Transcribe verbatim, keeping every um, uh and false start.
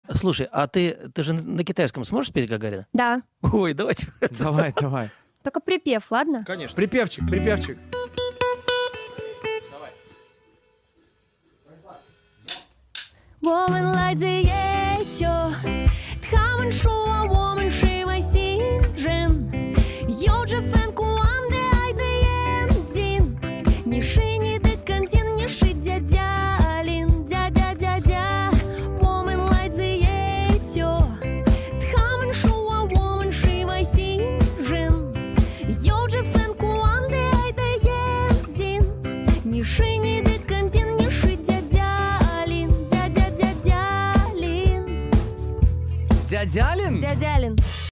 Слушай, а ты, ты же на китайском сможешь спеть Гагарина? Да. Ой, давайте. Давай, давай. Только припев, ладно? Конечно. Припевчик, припевчик. Дядялин? Дядялин.